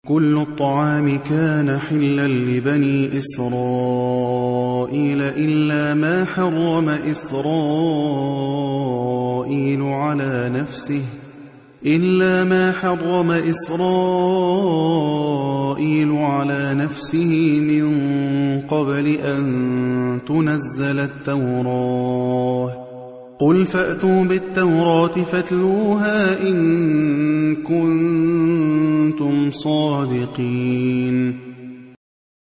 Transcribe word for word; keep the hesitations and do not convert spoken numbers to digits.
كل الطعام كان حلا لبني إسرائيل إلا ما حرم إسرائيل على نفسه إلا ما حرم إسرائيل على نفسه من قبل أن تنزل التوراة قل فأتوا بالتوراة فاتلوها إن كنتم صادقين